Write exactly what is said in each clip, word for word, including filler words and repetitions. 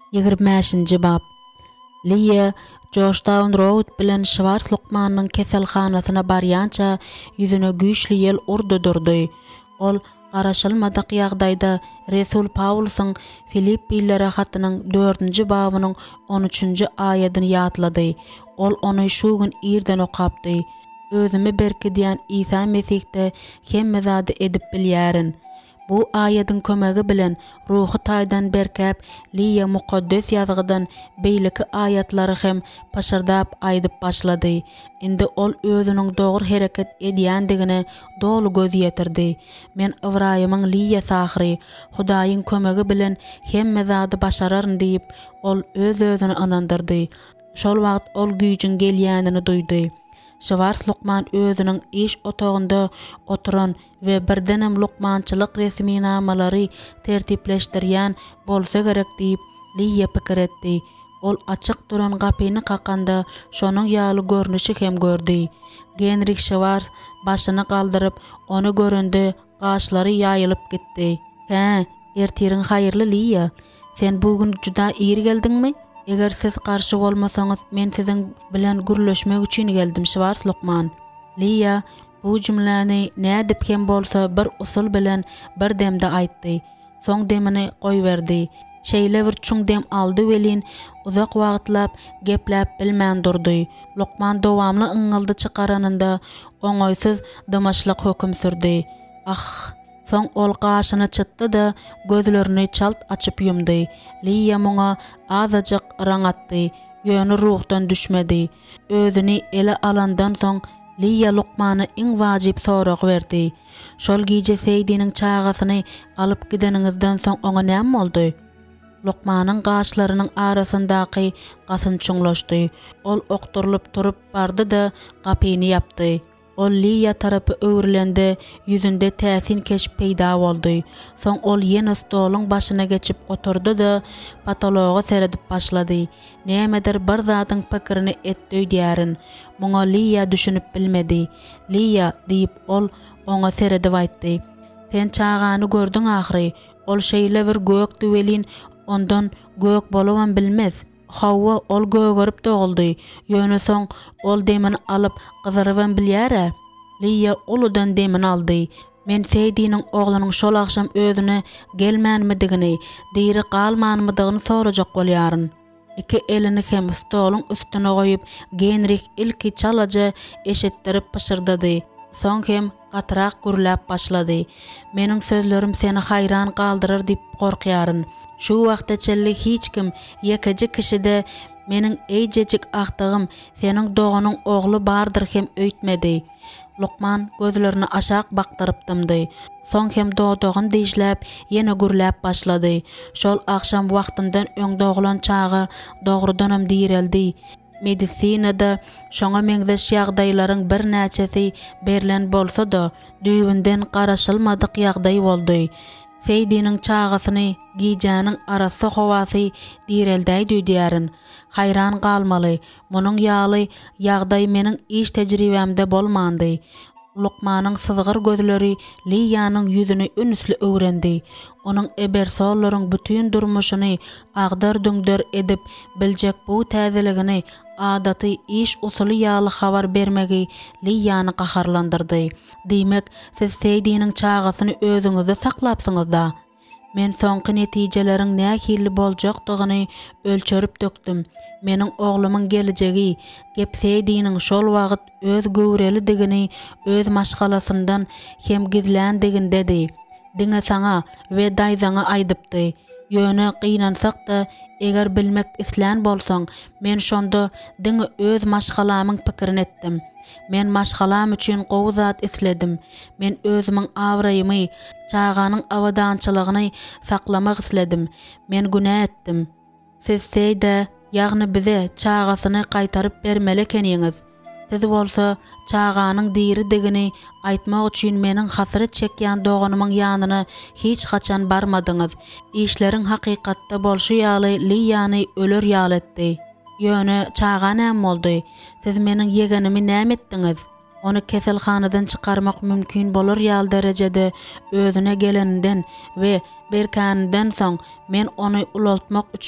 yigirmenji bab. Liya Georgetown Road bilen Schwarz Luqman'ın keselxanasyna barýança yüzüne güýçli yel urdu durdy. Ol garaşylmadyk ýagdaýda Resul Paulusyň Filippilere hatynyň dördünji babynyň on üçünji aýatyny ýatlady. Ol ony şu gün irden okapdy. Özümi berki diýen İsa Mesihde hemme zady edip bilýärin. Bu aýatyň kömegi bilen ruhy taýdan berkäp Liya mukaddes ýazgydan beýleki aýatlary hem paşardap aýdyp başlady. Indi ol özüniň dogry hereket edýändigine dolu göz ýetirdi. Men Ibrahimyň Liya sahry, Hudaýyň kömegi bilen hemme zady başararyn diýip ol öz özüni anandyrdy. Şol wagt ol güýjüň gelýänini duydy. Schwarz Luqman özüniň iş otagynda oturan we birdenem Luqmançylyk resminamary tertipleşdirýän bolsa gerek diýip Liya pikir etdi. Ol açyk duran gapyny kakanda şonuň ýaly görnüşi hem gördi. Genrich Schwarz başyny galdyryp onu görende gaşlary ýaýylyp gitdi. "Hä, ertiriň haýyrly Liya. Sen bugün juda iri geldiňmi? Eger siz karşı bolmasaňyz men siziň bilen gürleşmek üçin geldim Schwarz Luqman." Liya bu jümläni nädip hem bolsa bir usul bilen bir demde aýtdy. Soň demini goýberdi. Şeýle bir çuň dem aldy welin uzak wagtlap gepläp bilmän durdy. Luqman dowamly yňyldy çykaranynda oňoýsuz damaşlyk höküm sürdi. Ah! Soň ol gaşyny çytdy da gözlerini çalt açyp ýumdy. Liya muňa azajyk raňatdy, ýöni ruhdan düşmedi. Özüni ele alandan soň Liya Luqmana iň wajyp sorag berdi. "Şol giýje Seýdiniň çagasyny alyp gideniňizden soň oňa näme boldy?" Luqmanyň gaşlarynyň arasyndaky gasynçyňlaşdy. Ol okturylyp turup bardy da gapyny ýapdy. Ol Liya tarapy öwrilendi, yüzünde täsin keş peýda boldy. Soň ol ýene stoluň başyna geçip oturdy da patologa seredip başlady. Nämedir bir zatyň pikirini etdi diýärin. Muňa Liya düşünüp bilmedi. "Liya" diýip ol oňa seredip aýtdy. "Sen çagany gördüň ahry. Ol şeýle bir gök düwelin, ondan gök bolawan bilmez. Hawwa ol göğe görüp doguldy. Ýöne soň ol demini alyp gyzyryban bilýär." Liya uludan demini aldy. "Men Seýdiniň oglanyň şol akşam özüne gelmänmidigini, diýri galmanmydygyny sorajak bolýaryn." Iki elini hem stoluň üstüne goýup Genrich ilki çalaja eşitdirip pışırdady. Soň hem gatrak gürläp başlady. "Meniň sözlerim seni haýran galdyrar diýip gorkýaryn. Şu wagtda çelli hiç kim ýekeji kişide meniň eýjejik ahtygym seniň doganyň ogly bardyr hem öýtmedi." Luqman gözlerini aşak bakdyrypdymdy. Soň hem dogdogyn diýişläp ýene gürläp başlady. Şol akşam wagtyndan öňde oglan çagy dogrudanam diýreldi. Medisinada şoňa meňzeş ýagdaýlaryň bir näçesi berilen bolsa da düýünden garaşylmadyk ýagdaý boldy. Seýdiniň çagasyny giýjäniň arasy howasy diýreldi diýärin. Haýran galmaly. Munyň ýaly ýagdaý meniň iş tejribämde bolmandy. Luqmanyň syzgyr gözleri Liyanyň ýüzüni ünsli öwrendi. Onuň ebersolaryň bütün durmuşyny agdar döňder edip biljek bu täzeligini adaty iş usuly ýaly habar bermegi Liyany gaharlandyrdy. "Diýmek, siz Seýdiniň çagasyny özüňizde saklapsyňyz da. Men soňky netijeleriň nähili boljakdygyny ölçerip dökdüm. Meniň oglumyň geljegi, gep Seýdiniň şol wagt öz göwrelidigini öz maşgalasyndan hem gizländigindedi. Diňe saňa we daýzaňa aýdypdy. Ýöne gynansak-da eger bilmek isläň bolsaň, men şonda diňe öz maşgalamyň pikirini etdim. Men maşgalam üçin gowy zat isledim. Men özümiň awraýymy, çaganyň awadançylygyny saklamak isledim. Men günä etdim. Siz Seýde, ýagny bize çagasyny gaýtaryp bermeli ekeniňiz. Siz bolsa çaganyň diýridigini aýtmak üçin meniň hasret çekýän doganymyň ýanyna hiç haçan barmadyňyz. İşleriň hakykatda bolşy ýaly Liyany öler ýaly etdi. Ýöne çaga näme boldy? Siz meniň yegenimi näme etdiňiz? Onu keselhanadan çykarmak mümkin bolar ýaly derejede özüne geleninden we berkäninden soň men onu ulaltmak üçin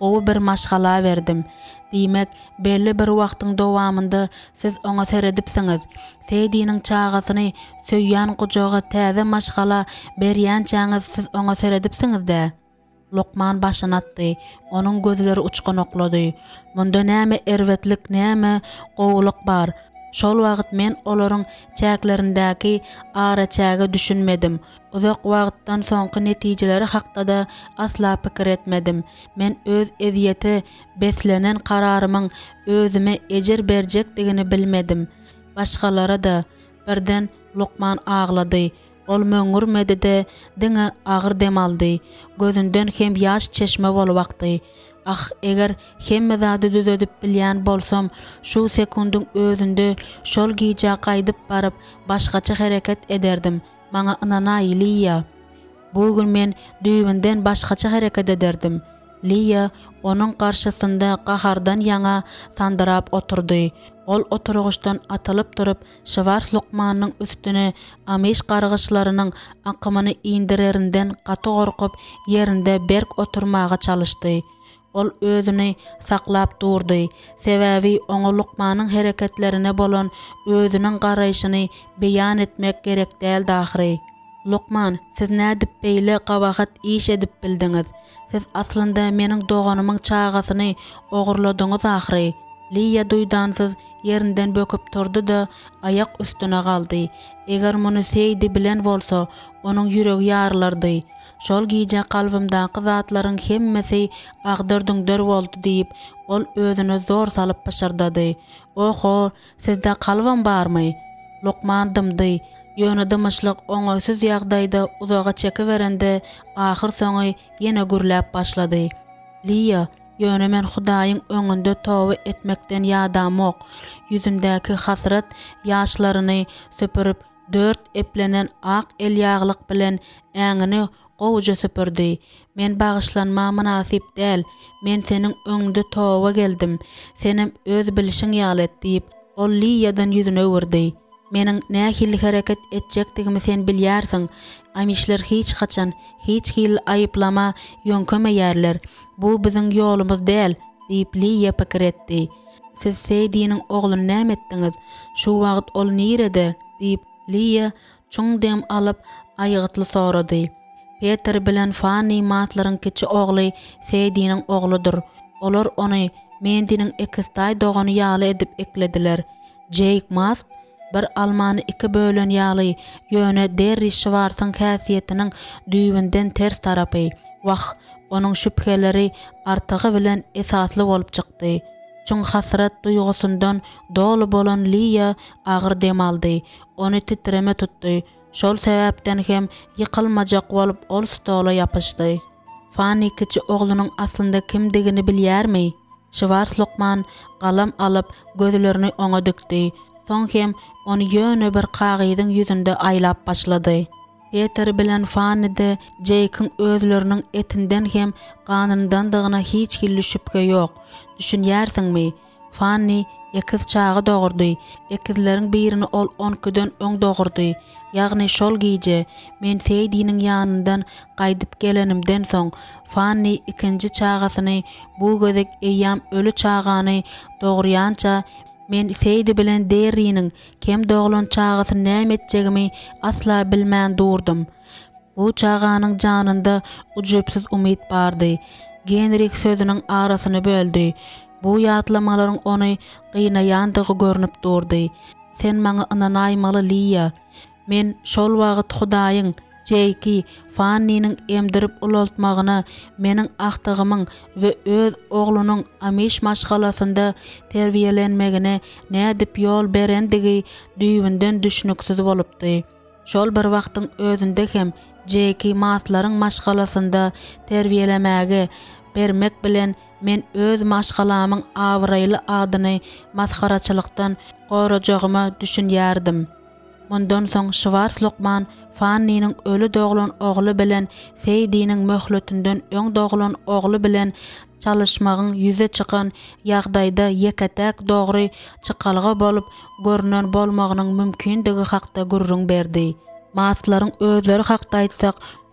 gowy bir maşgala berdim. Diýmek, belli bir wagtyň dowamında siz oňa seredipsiňiz. Seýdiniň çagasyny söýýän gujaga täze maşgala berýänçäňiz siz oňa seredipsiňiz-de. Lokman başyny atdy. Onuň gözleri uçganoklady. Munda näme erwetlik, näme gowuluk bar. Şol wagt men olaryň çäklerindäki ara çäge düşünmedim. Uzak wagtdan soňky netijeleri hakda da asla pikir etmedim. Men öz eziyeti beslenen kararymyň özüme ejer berjekdigini bilmedim. Başgalara da birden Lokman ağlady. Ol möňürmedi de diňe agyr dem aldy. Gözünden hem ýaş çeşme bolupdy. Ah, eger hemme zady düzedip bilýän bolsam, şu sekundyň özünde şol giýje gaýdyp baryp başgaça hereket ederdim. Maňa ynanaý Liya. Bugün men düýbünden başgaça hereket ederdim. Liya onuň garşysynda gahardan ýaňa sandyrap oturdy. Ol oturgyşdan atylyp turup, Şwars Lokmanyň üstüne ameş gargyşlarynyň akymyny indirerinden gaty gorkup ýerinde berk oturmaga çalışdy. Ol özüni saklap durdy. Sebäbi oňa Lokmanyň hereketlerine bolan özüniň garaýşyny beýan etmek gerek däl dahyry. Lokman, siz nädip beýle gabagat iş edip bildiňiz? Siz aslynda meniň doganymyň çagasyny ogurladyňyz ahyry. Liya duýdansız yerinden böküp turdy da ayak üstüne galdy. Eger muny seýdi bilen bolsa, onuň ýüregi ýarlardy. Şol giýje kalbymdaky zatlaryň hemmesi agdyrdyňdyr boldy diýip, ol özüne zor salyp paşardady. Oho, sizde kalbam barmy? Lokman dymdy. Ýöne dymyşlyk oňaýsız ýagdaýda uzaga çekiberende ahyr soňy ýene gürläp başlady. Liya, ýöne men Hudaýyň öňünde towy etmekden ýadamok. Ýüzündäki hasrat ýaşlaryny söpürüp dört eplenen ak el ýaglyk bilen äňini gowuja söpürdi. Men bagyşlanma münasip däl. Men seniň öňünde towa geldim. Senem öz bilişiň ýalet diýip, ol Liýadan ýüzüne öwürdi. Meniň nähili hereket etjekdigimi sen bilýärsiň. Amişler hiç kaçan, hiç hil ayıplama ýönkemeýärler. Bu biziň ýolumuz däl, diýip Liýa pikir etdi. Siz seýdiniň ogluny näme etdiňiz? Şu wagt ol nirede? diýip Liýa çoň dem alyp aýygytly sorady. Peter bilen Fanny matlaryň kiçi ogly seýdiniň ogludur. Olar ony mendiniň ekstaý dogany ýaly edip eklediler. Jake Mast bir almany iki bölen ýaly ýöne Derry Schwartz'ın häsiýetiniň düýbünden ters tarapy. Wah, onuň şüpheleri artygy bilen esasly bolup çykdy. Çoň hasrat duýgusundan dolu bolan Liýa agyr dem aldy. Ony titreme tutdy. Şol sebäpden hem ýykylmajak bolup ol stola ýapyşdy. Fanny kiçi oglunyň aslynda kimdigini bilýärmi? Şwars Lokman galam alyp gözlerini oňa dikdi. Soň hem ony ýöne bir kagyzyň ýüzünde aýlap başlady. Peter bilen Fanny de Jake'ın özleriniň etinden hem ganyndan dygyna hiç hilli şüphe ýok. Düşünýärsiňmi? Fanny ekiz çagy dogurdy. Ekizleriň birini ol on ikiden öň dogurdy. Ýagny şol giýje men seýdiniň ýanyndan gaýdyp gelenimden soň Fanny ikinji çagasyny bu gözek eýýam ölü çagany dogurýança men seýdi bilen Derry'niň kem doglan çagasyny näme etjegimi asla bilmän durdum. Bu çaganyň janynda ujupsyz umyt bardy. Genrik sözüniň arasyny böldü. Bu ýatlamalaryň ony gynnaýandygy görnüp durdy. Sen maňa ynanaýmaly Liýa. Men şol wagt Hudaýyň Jake'i Fanny'niň emdirip ulaltmagyna meniň aktygymyň we öz oglunyň ameş maşgalasynda terbiýelenmegine nädip ýol berendigi düýbünden düşnüksiz bolupdy. Şol bir wagtyň özünde hem Jake'i maslaryň maşgalasynda terbiýelemäge bermek bilen men öz maşgalamyň awraýly adyny maskaraçylykdan gorajagyma düşünýärdim. Mundan soň Şwars Lokman Fanny'niň ölü doglan ogly bilen seýdiniň möhletünden öň doglan ogly bilen çalışmagyň ýüze çykan ýagdaýda ýeketek dogry çykalga bolup görünen bolmagynyň mümkindigi hakda gurrun berdi. Maslaryň özleri hakda aýtsak,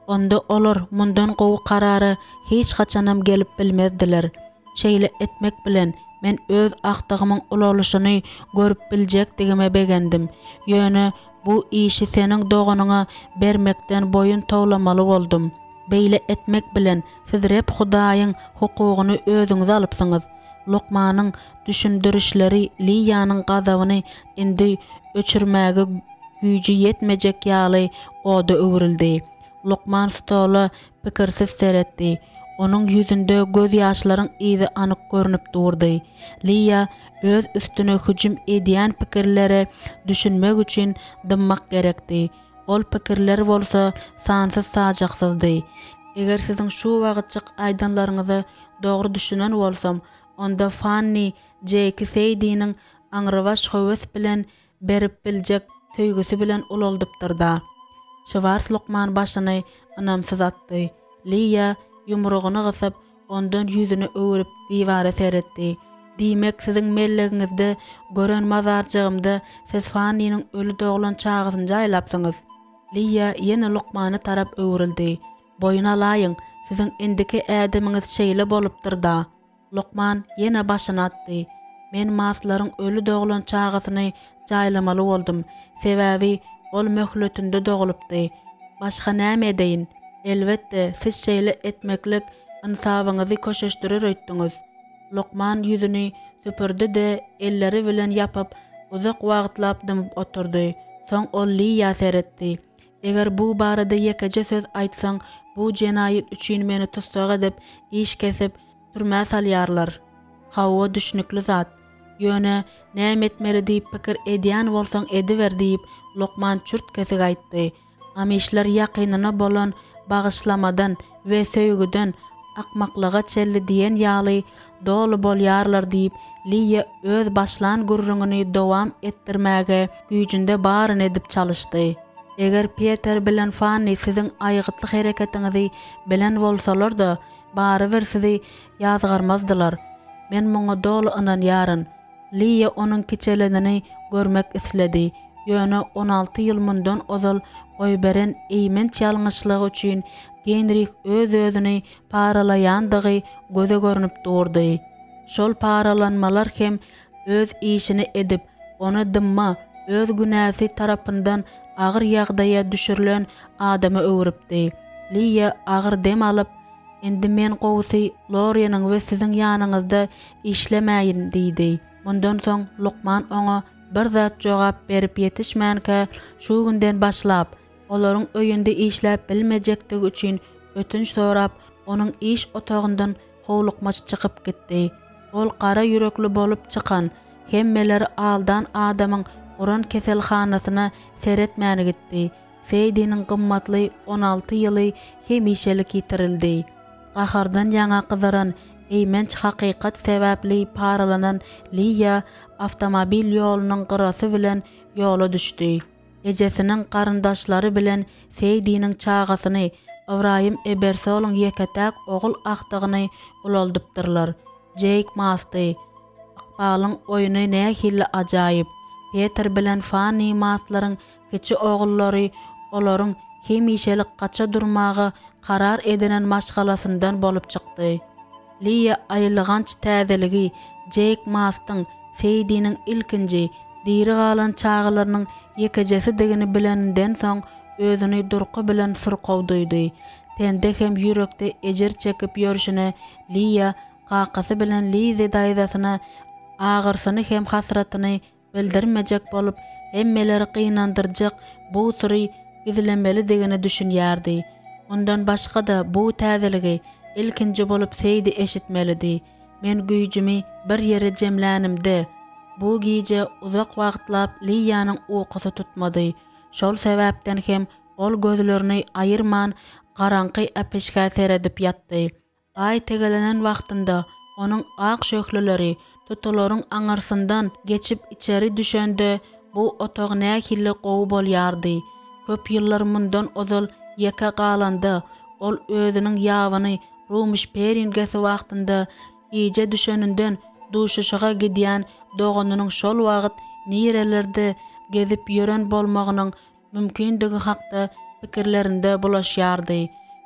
Onda olur mundan gowy karary hiç haçanam gelip bilmezdiler. Şeýle etmek bilen men öz aqtygymyň ulanyşyny görüp biljekdigime begendim. Ýöne bu işi seniň doganyňa bermekden boyun toglamaly boldum. Beýle etmek bilen siz rep Hudaýyň hukugyny özüňiz alypsyňyz. Lokmanyň düşündirişleri Liýanyň gazabyny indi öçürmäge güýji yetmejek ýaly oda öwrildi. Lokman stola pikirsiz seretdi. Onun yüzünde göz ýaşlaryň izi anyk görünip durdy. Liýa öz üstüne hüjüm edýän pikirlere düşünmek üçin dymmak gerekdi. Ol pikirler bolsa sansız sajaksyzdy. Eger siziň şu wagtçyk aýdanlaryňyzy dogry düşünen bolsam, onda Fanny Jeki Seydiňiň aňrywaş höwes bilen berip biljek söýgüsi bilen ulaldypdyr da. Şewars Lokman başyny ynamsyz atdy. Liýa yumrugyny gysyp ondan ýüzüni öwürip diwara seretdi. Diýmek siziň mellegingizde gören mazarjygymda siz Fannyň ölü doglan çagysyny jaýlapsyňyz. Liýa ýene Lokmany tarap öwrildi. Boyun alaýyň, siziň indiki ädemiňiz şeýle bolupdyr da. Lokman ýene başyny atdy. Men maslaryň ölü doglan çagysyny jaýlamaly boldum. Sebäbi ol möhletinde dogulupdy. Başga näme edeýin? Elbetde siz şeýle etmeklik insabyňyzy köşeşdirir öýtdiňiz. Lokman ýüzüni süpürdi de elleri bilen yapyp uzak wagtlap dymyp oturdy. Soň ol Liýa seretdi. Eger bu barada ýekeje söz aýtsaň, bu jenaýet üçin meni tutsak edip iş kesip türmä salýarlar. Hawa düşnükli zat. Ýöne näme etmeli diýip pikir edýän bolsaň ediber diýip Lokman çürt kesik aýtdy. Ameşler ýakynyna bolan bagyşlamadan we söýgüden akmaklyga çelli diýen ýaly dolu bolýarlar diýip Liýa öz başlan gurrungyny dowam etdirmäge güýjünde baryn edip çalışdy. Eger Peter bilen Fanny siziň aýgytly hereketiňizi bilen bolsalar da bary bir sizi ýazgarmazdylar. Men muňa dolu ynanýaryn. Liýa onuň kiçelenini görmek isledi. Ýöne on alty ýyl mundan ozal goýberen eýmenç ýalňyşlygy üçin Genrich öz özüni paralaýandygy göze görünüp durdy. Şol paralanmalar hem öz işini edip onu dymma öz günäsi tarapyndan agyr ýagdaýa düşürilen adamy öwrüpdi. Liýa agyr dem alyp, "Endi men gowsy Lorianyň we siziň ýanyňyzda işlemäýin" diýdi. Mundan soň Lokman oňa bir zat jogap berip ýetişmänkä şu günden başlap olaryň öýünde işläp bilmejekdigi üçin ötünç sorap onuň iş otagyndan howlukmaç çykyp gitdi. Ol kara yürekli bolup çıkan hemmeleri aldan adamın Uran keselhanasyna seretmäni gitdi. Seydiňiň gymmatly on alty ýyly hemişelik ýitirildi. Gahardan ýaňa gyzaran eýmenç hakykat sebäpli paralanan Liýa avtomobil ýolunyň gyrasy bilen ýola düşdi. Ejesiniň garyndaşlary bilen Seydiňiň çagasyny Ibrahim Ebersolň ýeketäk ogul akdygyny ulaldypdyrlar. Jake Masty Akbalyň oýuny nähili ajaýyp. Peter bilen Fanny Maslaryň kiçi ogullary olaryň hemişelik gaça durmagy karar edilen maşgalasyndan bolup çykdy. Liýa aýlyganç täzeligi Jake Mastyň Seydiňiň ilkinji diri galan çağlarynyň ýekejesi digini bileninden soň özüni durky bilen sırkawdydy. Tende hem ýürekde ejer çekip ýörüşine Liýa kakasy bilen Lize daýdasyna agyrsyny hem hasratyny bildirmejek bolup hemmeleri kynandyrjak bu syry gizlemeli degini düşünýärdi. Ondan başga da bu täzeligi ilkinji bolup Seydi eşitmelidi. Men güýjümi bir ýere jemlänimde. Bu gije uzak wagtlap Liýanyň ukusy tutmady. Şol sebäpden hem ol gözlerini aýyrman garanky apeşka seredip ýatdy. Ay tegelenen wagtynda onuň ak şöhleleri tutularyň aňarsyndan geçip içeri düşende bu otag nähili gowy bolýardy. Köp ýyllar mundan ozal ýeke galanda ol özüniň ýawyny Rumiş peringesi wagtynda iýje düşeninden duşuşaga gidýän doganynyň şol wagt nirelerde gezip ýören bolmagynyň mümkindigi hakda pikirlerinde bulaşýardy.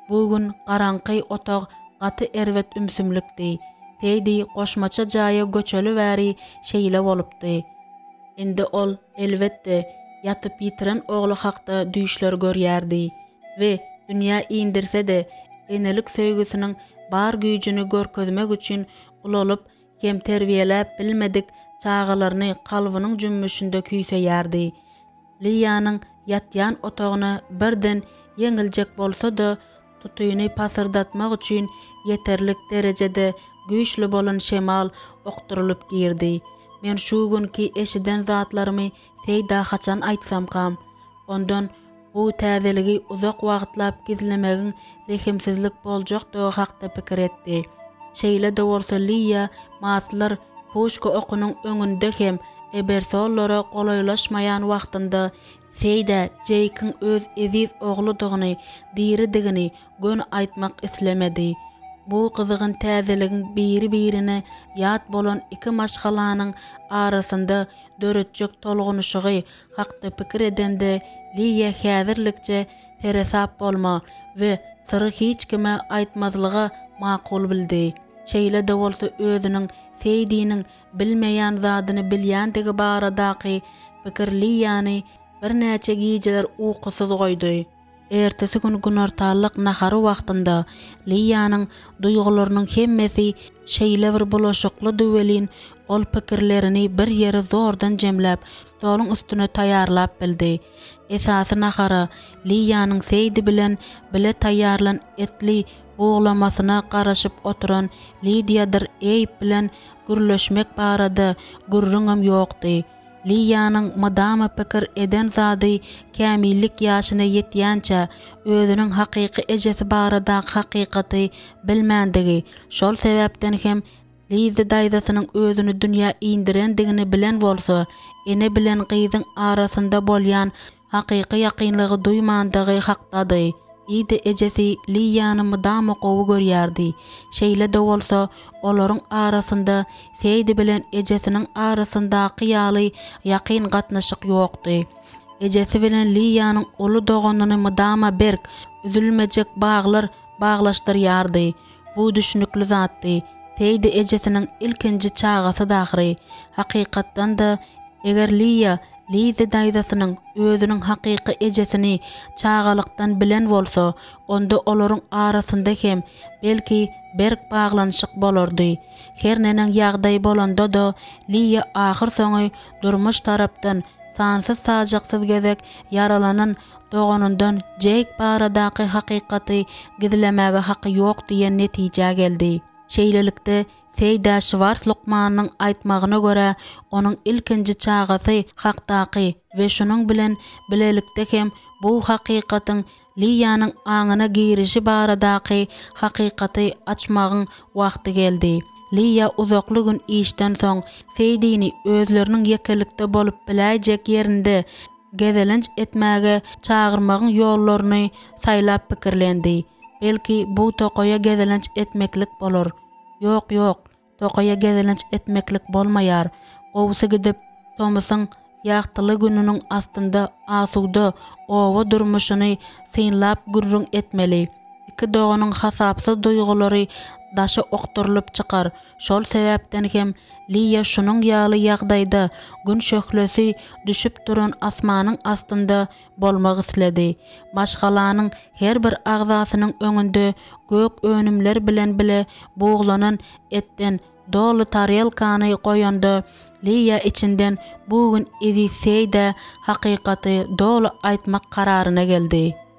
Bugün garanqy otaq gaty erwet ümsümlikdi. Seydi goşmaça jaýa göçeli bäri şeýle bolupdy. Indi ol elbetde yatyp ýitiren ogly hakda düýşler görýärdi we dünýä indirse-de enelik söýgüsiniň bar güýjüni görkezmek üçin ulolup hem terbiýeläp bilmedik çağalaryny kalbynyň jümmüşinde küýseýärdi. Liýanyň ýatýan otagyna birden yeňiljek bolsa-da tutuýuny pasyrdatmak üçin ýeterlik derejede güýçli bolan şemal okturylyp girdi. Men şu günki eşiden zatlarymy Seyda haçan aýtsam kam, ondan bu täzeligi uzak wagtlap gizlemegiň rehimsizlik boljak dogy hakda pikir etdi. Şeýle de bolsa Liýa maslar Pushka okunyň öňünde hem ebersollara golaýlaşmaýan wagtynda Seyda Jake'in öz eziz ogludygyny, diridigini gön aýtmak islemedi. Bu gyzygyn täzeligiň biri-birine ýat bolan iki maşgalanyň arasynda döretjek tolgunuşygy hakda pikir edende Liýa häzirlikçe teresap bolma we syry hiç kime aýtmazlyga makul bildi. Şeýle de bolsa özüniň Seydiňiň bilmeýän zadyny bilýändigi baradaky pikir Liýany bir näçe gijeler ukusuz goýdy. Ertesi gün günortalyk nahary wagtynda Liýanyň duýgularynyň hemmesi şeýle bir bulaşykly düwelin ol pikirlerini bir ýere zordan jemläp stoluň üstüne taýýarlap bildi. Esasy nahara Liýanyň Seydi bilen bile taýýarlan etli boğlamasyna garaşyp oturan Lidiýadyr eýip bilen gürleşmek barada gürrüňem ýokdy. Liýanyň madama pikir eden zady kämillik ýaşyna ýetýänçe özüniň hakyky ejesi barada hakykaty bilmändige, şol sebäpden hem Liýa daýdasynyň özüni dünýä indirendigini bilen bolsa, ene bilen gyzyň arasynda bolýan hakyky ýakynlygy duýmandygy hakdady. Ýa-da ejesi Liýany madama gowy görýärdi. Şeýle de bolsa, olaryň arasynda Seydi bilen ejesiniň arasyndaky ýaly ýakyn gatnaşyk ýokdy. Ejesi bilen Liýanyň uly doganyny madama berk üzülmejek baglar baglaşdyrýardy. Bu düşünükli zatdy. Seydi ejesiniň ilkinji çagasy dahry. Hakykatdan da eger Liýa Liýa daýdasynyň özüniň hakyky ejesini çagalykdan bilen bolsa, onda olaryň arasynda hem belki berk baglanyşyk bolardy. Her näme ýagdaý bolanda da Liýa ahyr soňy durmuş tarapdan sansız sajaksız gezek yaralanan doganyndan Jake baradaky hakykaty gizlemäge haky ýok diýen netije geldi. Şeýlelikde Seyda Schwarz Lukmanyň aýtmagyna görä, onuň ilkinji çagasy hakdaky we şunuň bilen bilelikde hem bu hakykatyň Liýanyň aňyna girişi baradaky hakykaty açmagyň wagty geldi. Liýa uzakly gün işden soň Seydiňi özleriniň ýekelikde bolup biläjek ýerinde gezelenç etmäge çagyrmagyň ýollaryny saýlap pikirlendi. Belki bu tokoya gezelenç etmeklik bolar. Yok yok, tokoya gezelenç etmeklik bolmaýar. Owsy gidip Thomasyň ýagtyly gününiň astynda asuda owa durmuşyny synlap gürrüň etmeli. Iki doganyň hasapsız duýgulary daşa okturylyp çykar. Şol sebäpden hem Liýa şunuň ýaly ýagdaýda gün şöhlesi düşüp duran asmanyň astynda bolmak isledi. Başgalanyň her bir agzasynyň öňünde gök önümler bilen bile boğlanan etten dolu tarelkany goýanda Liýa içinden bugün ezi Seyda hakykaty dolu aýtmak kararyna geldi.